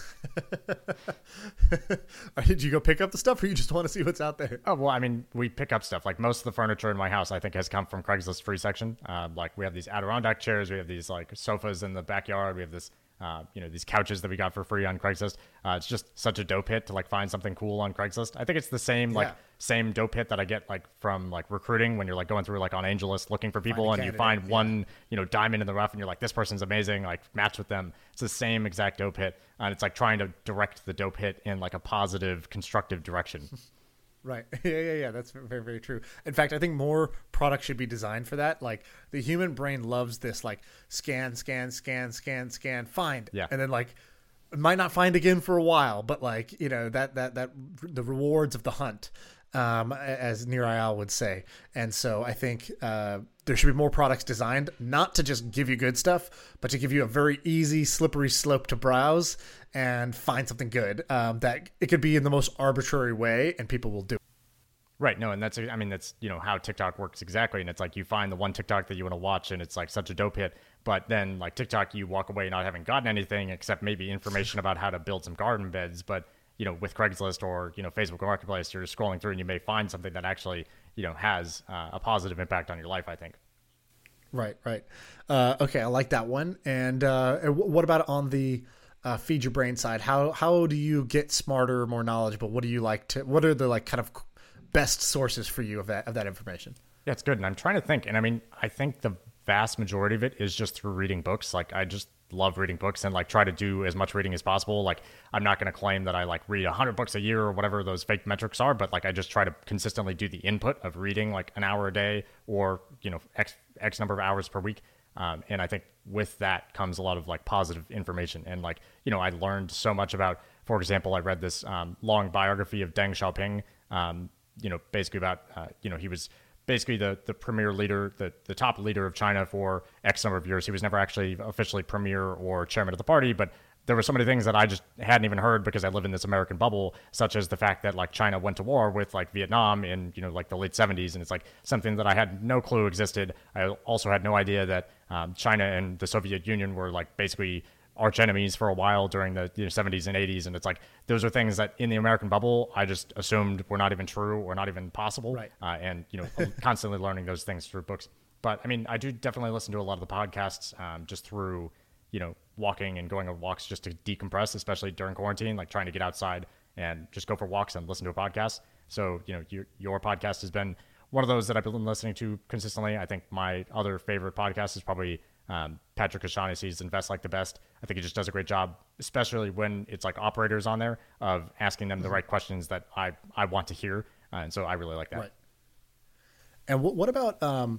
Did you go pick up the stuff, or you just want to see what's out there? Oh well, I mean, we pick up stuff. Like most of the furniture in my house, I think has come from Craigslist free section. Uh, like we have these Adirondack chairs, we have these like sofas in the backyard, we have this. Uh, you know, these couches that we got for free on Craigslist. Uh, it's just such a dope hit to like find something cool on Craigslist. I think it's the same yeah. like same dope hit that I get like from like recruiting when you're like going through like on AngelList looking for people and you find yeah. one you know diamond in the rough and you're like, this person's amazing, like match with them. It's the same exact dope hit, and it's like trying to direct the dope hit in like a positive, constructive direction. Right. Yeah, yeah, yeah. That's very, very true. In fact, I think more products should be designed for that. Like the human brain loves this, like scan, scan, scan, scan, scan, find. Yeah. And then like might not find again for a while, but like, you know, that, that, that the rewards of the hunt, um, as Nir Eyal would say. And so I think, uh, there should be more products designed not to just give you good stuff, but to give you a very easy, slippery slope to browse and find something good. Um, that it could be in the most arbitrary way, and people will do it. Right. No, and that's, I mean, that's, you know, how TikTok works exactly. And it's like you find the one TikTok that you want to watch and it's like such a dope hit. But then like TikTok, you walk away not having gotten anything except maybe information about how to build some garden beds. But, you know, with Craigslist or, you know, Facebook Marketplace, you're just scrolling through and you may find something that actually, you know, has uh, a positive impact on your life, I think. Right, right. Uh, okay, I like that one. And uh, what about on the uh, feed your brain side? How how do you get smarter, more knowledgeable? What do you like to? What are the like kind of best sources for you of that of that information? Yeah, it's good. And I'm trying to think. And I mean, I think the vast majority of it is just through reading books. Like I just love reading books and like try to do as much reading as possible. Like I'm not going to claim that I like read a hundred books a year or whatever those fake metrics are, but like I just try to consistently do the input of reading like an hour a day or, you know, X, X number of hours per week. Um, and I think with that comes a lot of like positive information. And like, you know, I learned so much about for example, I read this um, long biography of Deng Xiaoping, um, you know, basically about, uh, you know, he was basically the, the premier leader, the, the top leader of China for X number of years. He was never actually officially premier or chairman of the party, but there were so many things that I just hadn't even heard because I live in this American bubble, such as the fact that like China went to war with like Vietnam in, you know, like the late seventies. And it's like something that I had no clue existed. I also had no idea that um, China and the Soviet Union were like basically arch enemies for a while during the you know, seventies and eighties. And it's like, those are things that in the American bubble, I just assumed were not even true or not even possible. Right. Uh, and, you know, constantly learning those things through books. But I mean, I do definitely listen to a lot of the podcasts um, just through, you know, walking and going on walks just to decompress, especially during quarantine, like trying to get outside and just go for walks and listen to a podcast. So, you know, your, your podcast has been one of those that I've been listening to consistently. I think my other favorite podcast is probably um, Patrick O'Shaughnessy's Invest Like the Best. I think he just does a great job, especially when it's like operators on there, of asking them the right questions that I, I want to hear. Uh, and so I really like that. Right. And what, what about, um,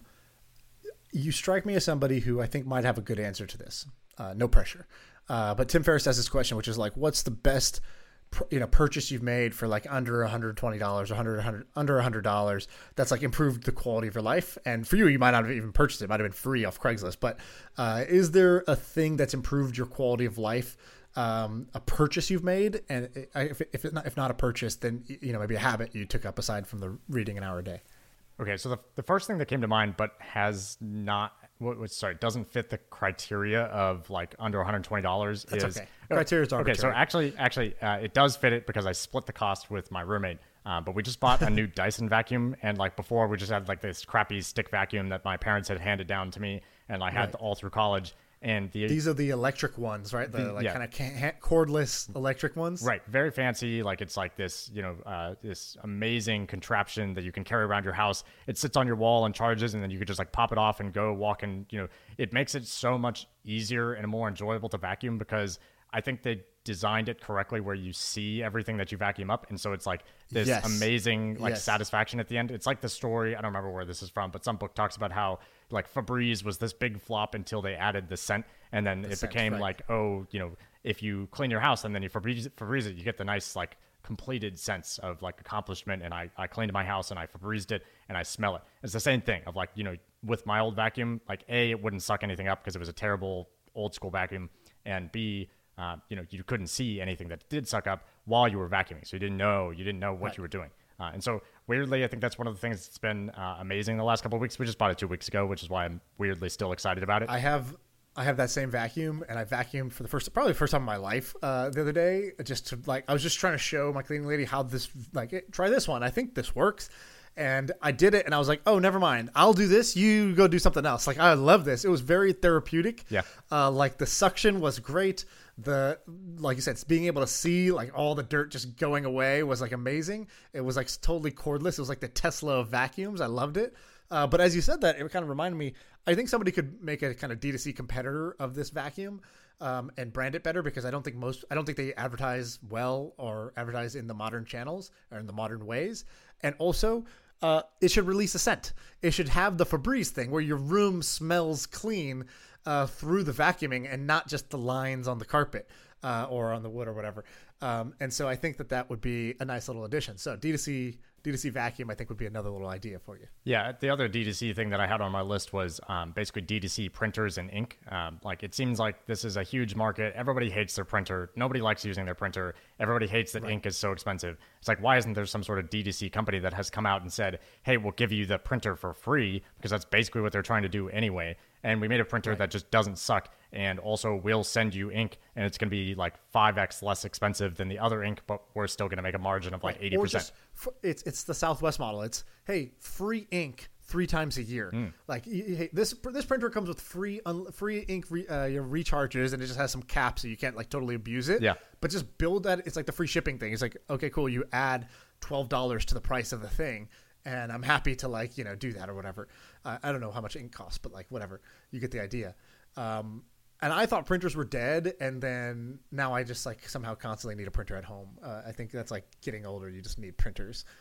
you strike me as somebody who I think might have a good answer to this. Uh, no pressure. Uh, but Tim Ferriss has this question, which is like, what's the best, you know, purchase you've made for like under one hundred twenty dollars or one hundred, one hundred, under one hundred dollars that's like improved the quality of your life? And for you, you might not have even purchased it. It might have been free off Craigslist. But uh, is there a thing that's improved your quality of life, um, a purchase you've made? And if, if, it's not, if not a purchase, then, you know, maybe a habit you took up aside from the reading an hour a day. Okay, so the the first thing that came to mind, but has not, what was sorry, doesn't fit the criteria of like under one hundred twenty dollars That's is okay. Criteria is okay. arbitrary. So actually, actually, uh, it does fit it because I split the cost with my roommate. Uh, but we just bought a new Dyson vacuum, and like before, we just had like this crappy stick vacuum that my parents had handed down to me, and I had Right. all through college. And the These are the electric ones, right? The, The- like yeah. kind of can- cordless electric ones. Right, very fancy. Like it's like this, you know, uh, this amazing contraption that you can carry around your house. It sits on your wall and charges, and then you could just like pop it off and go walk. And you know, it makes it so much easier and more enjoyable to vacuum because I think they designed it correctly where you see everything that you vacuum up, and so it's like this Yes. amazing like Yes. satisfaction at the end. It's like the story. I don't remember where this is from, but some book talks about how like Febreze was this big flop until they added the scent, and then it scent, became right. like, oh, you know, if you clean your house and then you Febreze, Febreze it, you get the nice like completed sense of like accomplishment. And I, I cleaned my house and I Febrezed it and I smell it. It's the same thing of like, you know, with my old vacuum, like A, it wouldn't suck anything up because it was a terrible old school vacuum, and B, uh, you know, you couldn't see anything that did suck up while you were vacuuming, so you didn't know you didn't know what Right. you were doing. Uh, and so weirdly, I think that's one of the things that's been uh, amazing the last couple of weeks. We just bought it two weeks ago, which is why I'm weirdly still excited about it. I have I have that same vacuum, and I vacuumed for the first probably the first time in my life uh, the other day. Just to like, I was just trying to show my cleaning lady how this like hey, try this one. I think this works. And I did it, and I was like, "Oh, never mind. I'll do this. You go do something else." Like, I love this. It was very therapeutic. Yeah. Uh, like the suction was great. The like you said, being able to see like all the dirt just going away was like amazing. It was like totally cordless. It was like the Tesla of vacuums. I loved it. Uh, but as you said that, it kind of reminded me. I think somebody could make a kind of D two C competitor of this vacuum. Um, and brand it better, because I don't think most, I don't think they advertise well or advertise in the modern channels or in the modern ways. And also, uh, it should release a scent. It should have the Febreze thing where your room smells clean uh, through the vacuuming and not just the lines on the carpet uh, or on the wood or whatever. Um, and so I think that that would be a nice little addition. So D two C, D two C vacuum, I think would be another little idea for you. Yeah, the other D two C thing that I had on my list was um, basically D two C printers and ink. Um, like it seems like this is a huge market. Everybody hates their printer. Nobody likes using their printer. Everybody hates that ink is so expensive. It's like, why isn't there some sort of D two C company that has come out and said, hey, we'll give you the printer for free, because that's basically what they're trying to do anyway. And we made a printer that just doesn't suck, and also will send you ink, and it's going to be like five x less expensive than the other ink, but we're still going to make a margin of like eighty percent. Or just, f- it's it's the Southwest model. It's, hey, free ink three times a year. Mm. Like y- y- hey, this this printer comes with free un, free ink re, uh, your recharges, and it just has some caps so you can't like totally abuse it. Yeah. But just build that. It's like the free shipping thing. It's like, okay, cool. You add twelve dollars to the price of the thing, and I'm happy to like, you know, do that or whatever. Uh, I don't know how much ink costs, but like whatever. You get the idea. Um, and I thought printers were dead, and then now I just like somehow constantly need a printer at home. Uh, I think that's like getting older. You just need printers.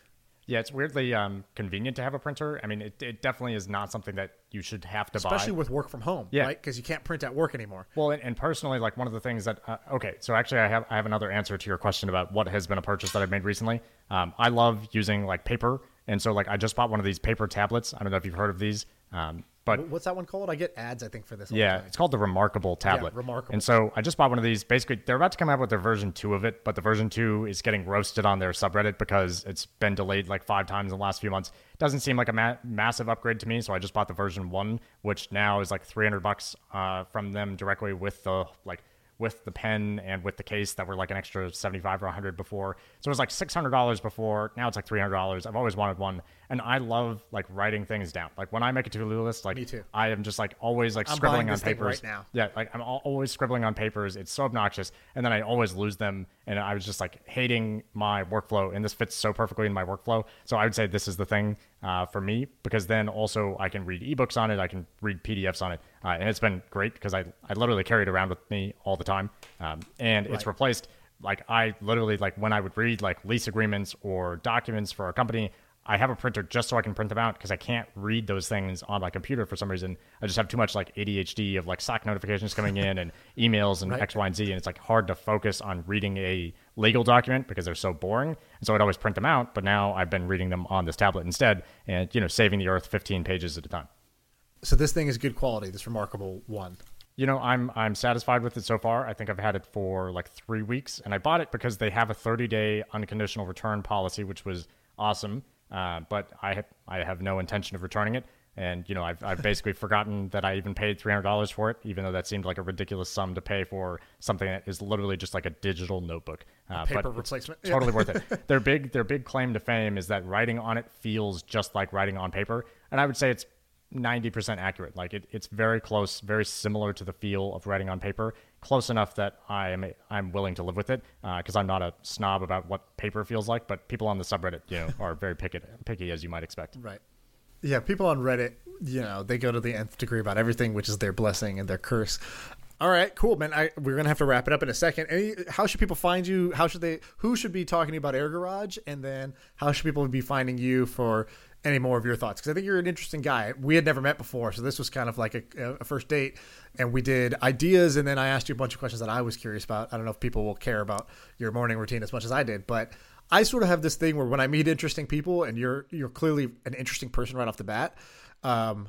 Yeah, it's weirdly um, convenient to have a printer. I mean, it, it definitely is not something that you should have to Especially buy. with work from home, Yeah. right? Because you can't print at work anymore. Well, and, and personally, like one of the things that uh, okay, so actually, I have I have another answer to your question about what has been a purchase that I've made recently. Um, I love using like paper, and so like I just bought one of these paper tablets. I don't know if you've heard of these, um, but What's that one called? I get ads, I think, for this. all the yeah, time. it's called the Remarkable tablet. Remarkable. And so I just bought one of these. Basically, they're about to come out with their version two of it, but the version two is getting roasted on their subreddit because it's been delayed like five times in the last few months. Doesn't seem like a ma- massive upgrade to me, so I just bought the version one, which now is like three hundred bucks uh, from them directly with the like with the pen and with the case that were like an extra seventy-five or one hundred before. So it was like six hundred dollars before. Now it's like three hundred dollars. I've always wanted one. And I love like writing things down. Like when I make a to-do list, like Me too. I am just like always like I'm scribbling buying on this thing papers. right now. Yeah, like I'm al- always scribbling on papers. It's so obnoxious. And then I always lose them. And I was just like hating my workflow. And this fits so perfectly in my workflow. So I would say this is the thing uh, for me, because then also I can read ebooks on it. I can read P D Fs on it. Uh, and it's been great because I, I literally carry it around with me all the time. Um, and it's Right. replaced, like I literally, like when I would read like lease agreements or documents for a company, I have a printer just so I can print them out because I can't read those things on my computer for some reason. I just have too much like A D H D of like Slack notifications coming in and emails and Right. X, Y, and Z. And it's like hard to focus on reading a legal document because they're so boring. And so I'd always print them out. But now I've been reading them on this tablet instead and, you know, saving the earth fifteen pages at a time. So this thing is good quality, this Remarkable one. You know, I'm I'm satisfied with it so far. I think I've had it for like three weeks, and I bought it because they have a thirty day unconditional return policy, which was awesome. Uh, but I have, I have no intention of returning it, and you know, I've I've basically forgotten that I even paid three hundred dollars for it, even though that seemed like a ridiculous sum to pay for something that is literally just like a digital notebook. Uh, Paper but it's replacement. totally worth it. Their big their big claim to fame is that writing on it feels just like writing on paper, and I would say it's ninety percent accurate. Like it, it's very close, very similar to the feel of writing on paper. Close enough that I am I'm willing to live with it because uh, I'm not a snob about what paper feels like. But people on the subreddit, you know, are very picky, picky as you might expect. Right. Yeah, people on Reddit, you know, they go to the nth degree about everything, which is their blessing and their curse. All right, cool, man. I, we're gonna have to wrap it up in a second. Any, how should people find you? How should they? Who should be talking about Air Garage? And then how should people be finding you for any more of your thoughts? Because I think you're an interesting guy. We had never met before, so this was kind of like a, a first date, and we did ideas, and then I asked you a bunch of questions that I was curious about. I don't know if people will care about your morning routine as much as I did, but I sort of have this thing where when I meet interesting people, and you're you're clearly an interesting person right off the bat, um,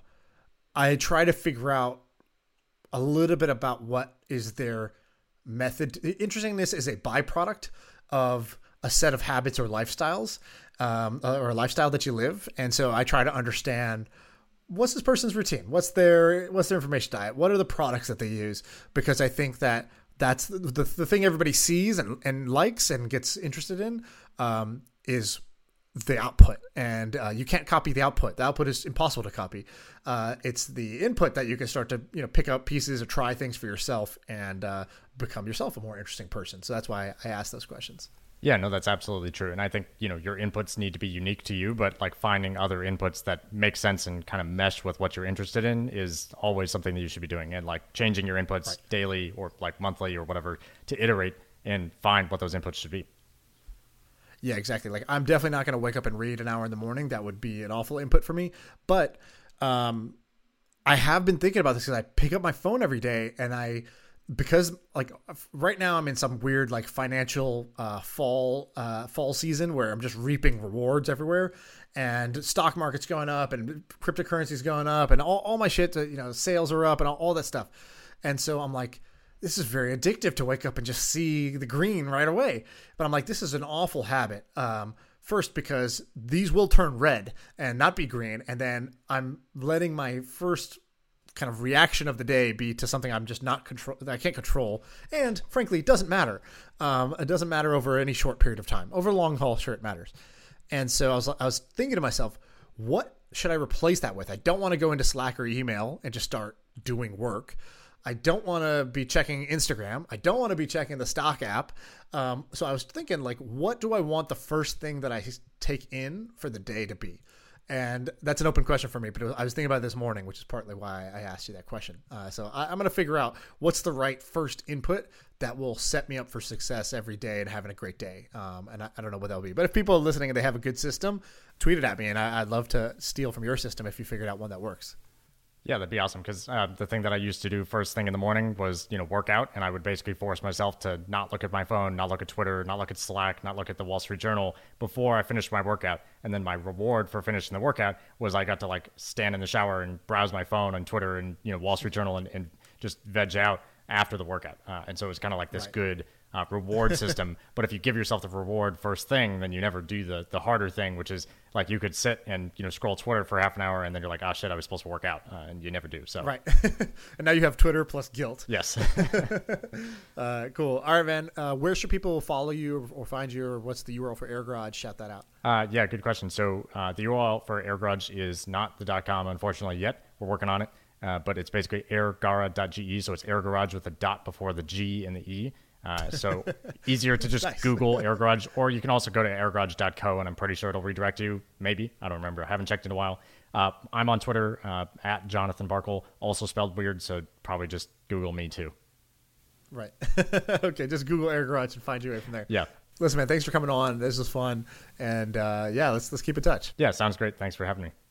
I try to figure out a little bit about what is their method. Interestingness is a byproduct of a set of habits or lifestyles, um, or a lifestyle that you live. And so I try to understand what's this person's routine, what's their what's their information diet, what are the products that they use, because I think that that's the the, the thing everybody sees and, and likes and gets interested in, um, is the output, and uh, you can't copy the output. The output is impossible to copy. Uh, it's the input that you can start to, you know, pick up pieces or try things for yourself and uh, become yourself a more interesting person. So that's why I asked those questions. Yeah, no, that's absolutely true. And I think, you know, your inputs need to be unique to you, but like finding other inputs that make sense and kind of mesh with what you're interested in is always something that you should be doing. And like changing your inputs Right. daily or like monthly or whatever to iterate and find what those inputs should be. Yeah, exactly. Like I'm definitely not going to wake up and read an hour in the morning. That would be an awful input for me. But um, I have been thinking about this because I pick up my phone every day, and I, because like right now I'm in some weird like financial uh, fall uh, fall season where I'm just reaping rewards everywhere, and stock market's going up and cryptocurrency's going up and all, all my shit, you know, sales are up and all, all that stuff. And so I'm like, this is very addictive to wake up and just see the green right away. But I'm like, this is an awful habit. Um, first, because these will turn red and not be green. And then I'm letting my first kind of reaction of the day be to something I'm just not control, that I can't control. And frankly, it doesn't matter. Um, it doesn't matter over any short period of time. Over a long haul, sure, it matters. And so I was, I was thinking to myself, what should I replace that with? I don't want to go into Slack or email and just start doing work. I don't want to be checking Instagram. I don't want to be checking the stock app. Um, so I was thinking, like, what do I want the first thing that I take in for the day to be? And that's an open question for me, but it was, I was thinking about it this morning, which is partly why I asked you that question. Uh, so I, I'm going to figure out what's the right first input that will set me up for success every day and having a great day. Um, and I, I don't know what that'll be. But if people are listening and they have a good system, tweet it at me, and I, I'd love to steal from your system if you figured out one that works. Yeah, that'd be awesome. Because uh, the thing that I used to do first thing in the morning was, you know, work out. And I would basically force myself to not look at my phone, not look at Twitter, not look at Slack, not look at the Wall Street Journal before I finished my workout. And then my reward for finishing the workout was I got to like stand in the shower and browse my phone on Twitter and, you know, Wall Street Journal and, and just veg out after the workout. Uh, and so it was kind of like this Right. good uh, reward system. But if you give yourself the reward first thing, then you never do the the harder thing, which is like you could sit and, you know, scroll Twitter for half an hour and then you're like, oh shit, I was supposed to work out. Uh, and you never do. So Right. And now you have Twitter plus guilt. yes. Uh, cool. All right, man. Uh, where should people follow you or, or find you, or what's the U R L for Air Garage? Shout that out. Uh, yeah, good question. So uh, the U R L for Air Garage is not the .com, unfortunately, yet. We're working on it. Uh, but it's basically airgara dot g e, so it's Air Garage with a dot before the G and the E. Uh, so easier to just Nice. Google Air Garage, or you can also go to air garage dot co, and I'm pretty sure it'll redirect you. Maybe. I don't remember. I haven't checked in a while. Uh, I'm on Twitter, uh, at Jonathan Barkle, also spelled weird, so probably just Google me too. Right. Okay, just Google Air Garage and find you right from there. Yeah. Listen, man, thanks for coming on. This was fun. And uh, yeah, let's let's keep in touch. Yeah, sounds great. Thanks for having me.